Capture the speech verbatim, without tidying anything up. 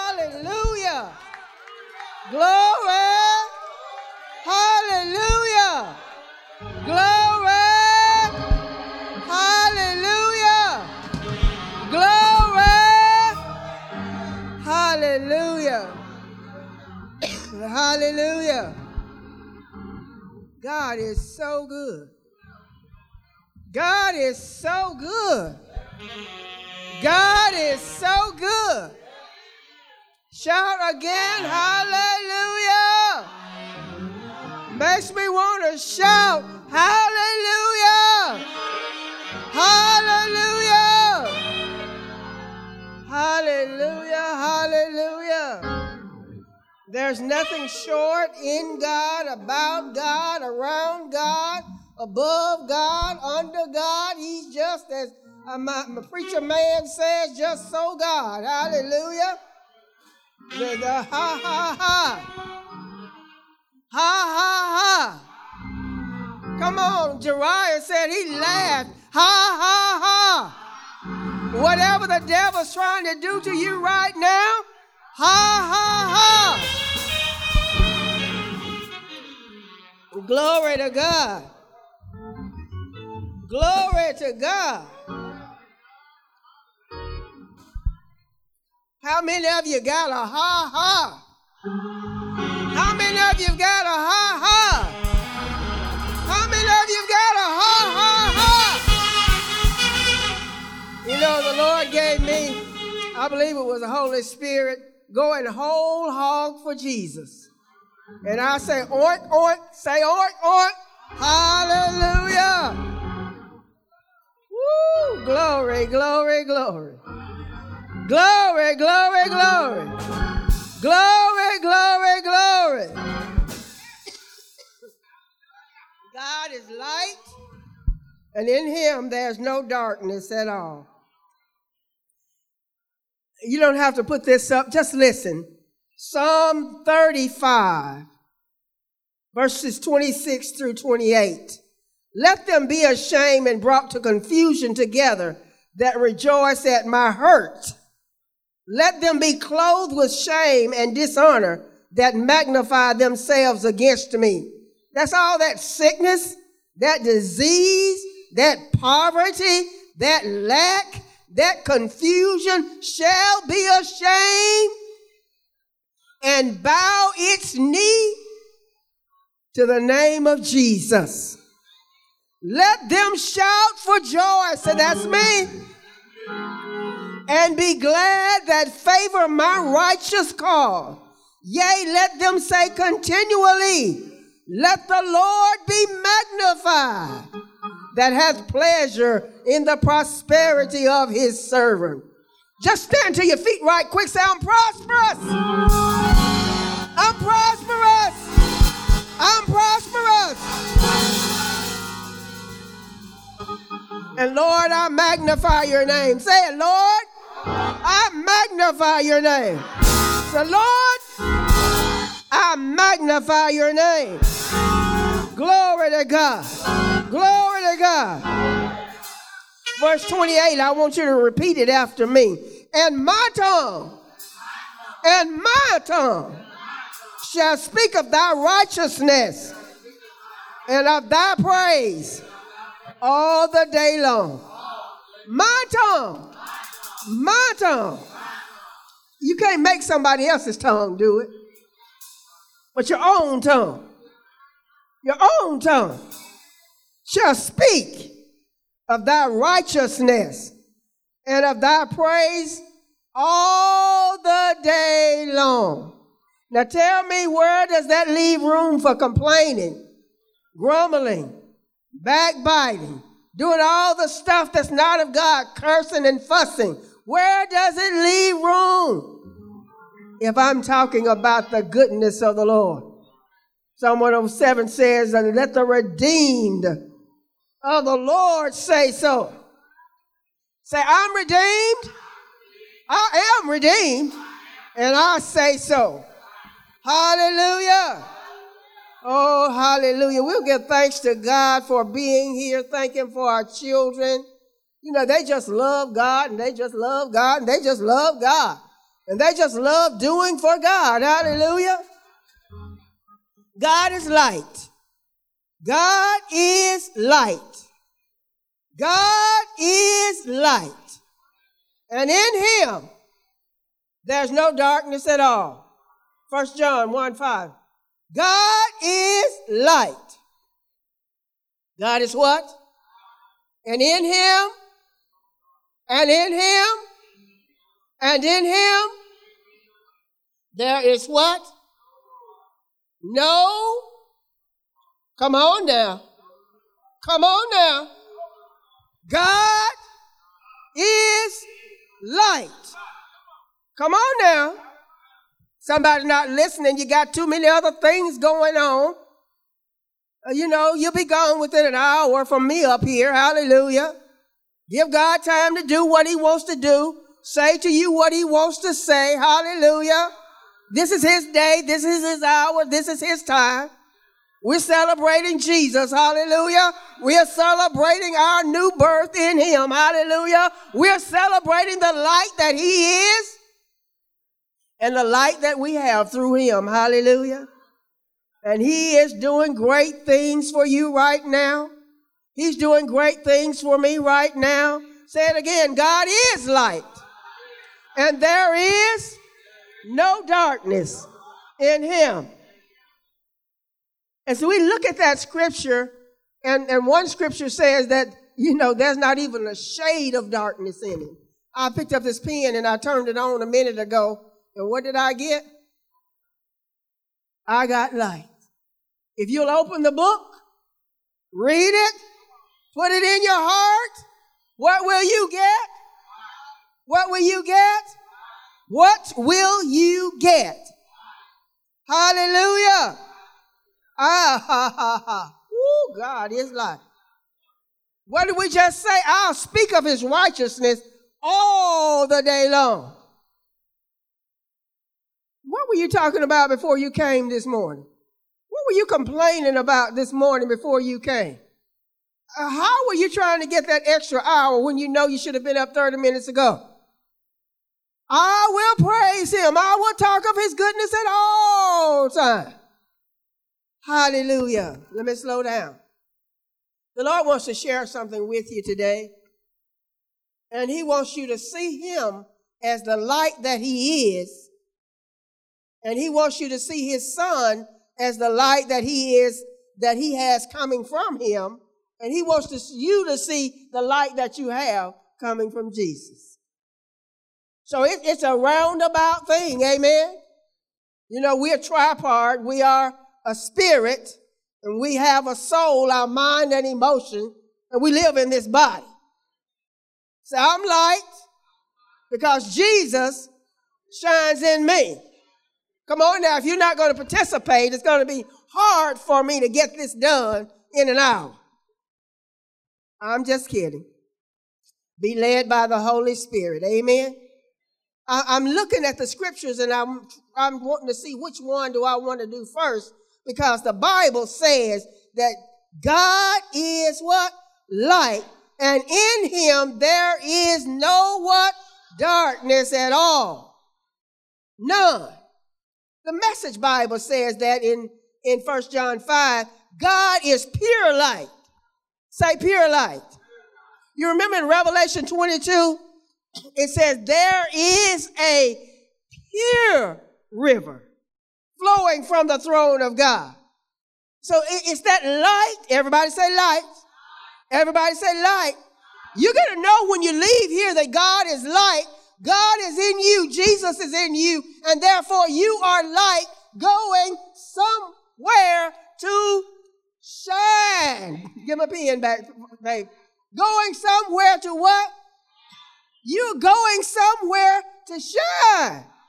Hallelujah. Glory. Hallelujah. Glory. Hallelujah. Glory. Hallelujah. Hallelujah. God is so good. God is so good. God is so good. Shout again, hallelujah. Makes me want to shout, hallelujah. Hallelujah. Hallelujah, hallelujah. There's nothing short in God, about God, around God, above God, under God. He's just as uh, my, my preacher man says, just so God. Hallelujah. The, the ha ha ha. Ha ha ha. Come on, Jeriah said he laughed. Ha ha ha. Whatever the devil's trying to do to you right now, ha ha ha. Glory to God. Glory to God. How many of you got a ha ha? How many of you got a ha ha? How many of you got a ha ha ha? You know, the Lord gave me, I believe it was the Holy Spirit, going whole hog for Jesus. And I say, oink, oink, say oink, oink. Hallelujah. Woo, glory, glory, glory. Glory, glory, glory. Glory, glory, glory. God is light, and in him there's no darkness at all. You don't have to put this up, just listen. Psalm thirty-five, verses twenty-six through twenty-eight. Let them be ashamed and brought to confusion together that rejoice at my hurt. Let them be clothed with shame and dishonor that magnify themselves against me. That's all that sickness, that disease, that poverty, that lack, that confusion shall be ashamed and bow its knee to the name of Jesus. Let them shout for joy. So that's me. And be glad that favor my righteous cause. Yea, let them say continually, let the Lord be magnified, that hath pleasure in the prosperity of his servant. Just stand to your feet right quick. Say, I'm prosperous. I'm prosperous. I'm prosperous. And Lord, I magnify your name. Say it, Lord, I magnify your name. Say, Lord, I magnify your name. Glory to God. Glory to God. Verse twenty-eight, I want you to repeat it after me. And my tongue, and my tongue shall speak of thy righteousness and of thy praise all the day long. My tongue, my tongue. You can't make somebody else's tongue do it, but your own tongue, your own tongue shall speak of thy righteousness and of thy praise all the day long. Now tell me, where does that leave room for complaining, grumbling, backbiting, doing all the stuff that's not of God, cursing and fussing? Where does it leave room if I'm talking about the goodness of the Lord? Psalm one oh seven says, and let the redeemed of the Lord say so. Say, I'm redeemed. I am redeemed. And I say so. Hallelujah. Oh, hallelujah. We'll give thanks to God for being here. Thank him for our children. You know, they just love God and they just love God and they just love God. And they just love doing for God. Hallelujah. God is light. God is light. God is light. And in him, there's no darkness at all. First John one five. God is light. God is what? And in him, and in him, and in him, there is what? No. Come on now. Come on now. God is light. Come on now. Somebody not listening. You got too many other things going on. Uh, you know, you'll be gone within an hour from me up here. Hallelujah. Give God time to do what he wants to do. Say to you what he wants to say. Hallelujah. This is his day. This is his hour. This is his time. We're celebrating Jesus. Hallelujah. We are celebrating our new birth in him. Hallelujah. We're celebrating the light that he is and the light that we have through him. Hallelujah. And he is doing great things for you right now. He's doing great things for me right now. Say it again. God is light. And there is no darkness in him. And so we look at that scripture, and, and one scripture says that, you know, there's not even a shade of darkness in him. I picked up this pen and I turned it on a minute ago. And what did I get? I got light. If you'll open the book, read it, put it in your heart, what will you get? What will you get? What will you get? Hallelujah. Ah, ha, ha, ha. Woo, God is light. What did we just say? I'll speak of his righteousness all the day long. What were you talking about before you came this morning? What were you complaining about this morning before you came? Uh, how were you trying to get that extra hour when you know you should have been up thirty minutes ago? I will praise him. I will talk of his goodness at all times. Hallelujah. Let me slow down. The Lord wants to share something with you today. And he wants you to see him as the light that he is. And he wants you to see his son as the light that he is, that he has coming from him. And he wants to, you to see the light that you have coming from Jesus. So it, it's a roundabout thing, amen? You know, we're tripart. We are a spirit, and we have a soul, our mind and emotion, and we live in this body. So I'm light because Jesus shines in me. Come on now, if you're not going to participate, it's going to be hard for me to get this done in an hour. I'm just kidding. Be led by the Holy Spirit. Amen. I, I'm looking at the scriptures and I'm, I'm wanting to see which one do I want to do first, because the Bible says that God is what? Light. And in him there is no what? Darkness at all. None. The Message Bible says that in, in First John five, God is pure light. Say pure light. You remember in Revelation twenty-two, it says there is a pure river flowing from the throne of God. So it, it's that light. Everybody say light. Everybody say light. You're going to know when you leave here that God is light. God is in you. Jesus is in you. And therefore you are light going somewhere to shine. Give my pen back, babe. Going somewhere to what? You're going somewhere to shine.